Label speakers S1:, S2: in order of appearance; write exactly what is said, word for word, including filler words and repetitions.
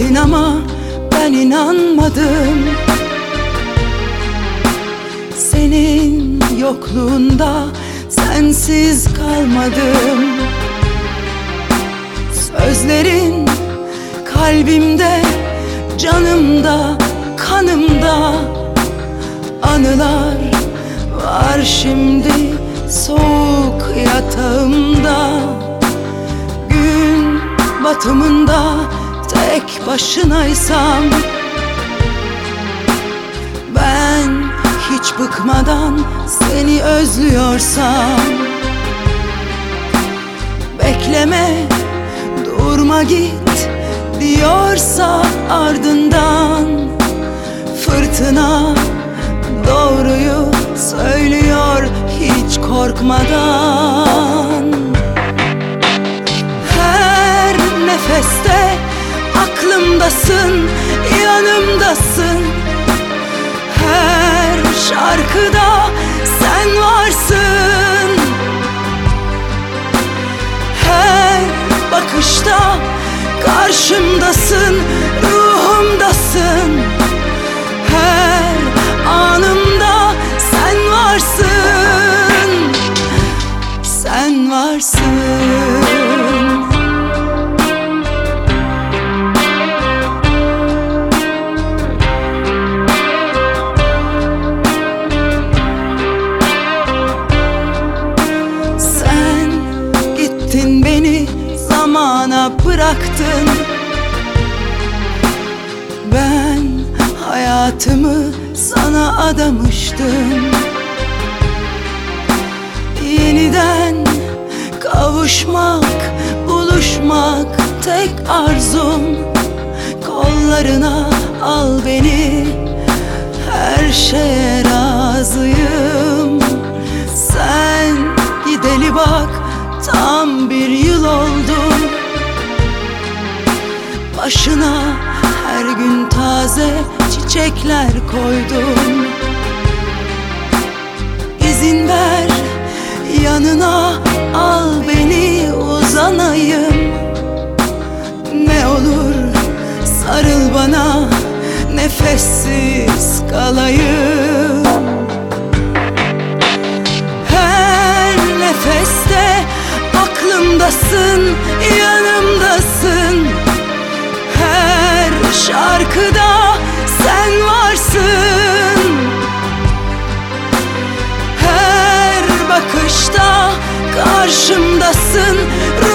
S1: dedin ama ben inanmadım. Senin yokluğunda sensiz kalmadım. Sözlerin kalbimde, canımda, kanımda. Anılar var şimdi soğuk yatağımda. Gün batımında tek başınaysam, ben hiç bıkmadan seni özlüyorsam, bekleme, durma, git diyorsa ardından, fırtına doğruyu söylüyor hiç korkmadan. Her nefeste aklımdasın, yanımdasın. Her şarkıda sen varsın. Her bakışta karşımdasın, ruhumdasın. Her anımda sen varsın, sen varsın. Sen gittin, beni zamana bıraktın. Ben hayatımı sana adamıştım. Yeniden kavuşmak, buluşmak tek arzum. Kollarına al beni, her şeye razıyım. Sen gideli bak tam bir yıl oldu. Başına her gün taze çiçekler koydum. İzin ver, yanına al beni, uzanayım. Ne olur sarıl bana, nefessiz kalayım. Her nefeste aklımdasın, yanımdasın. Her şarkıda sen varsın. Her bakışta karşımdasın.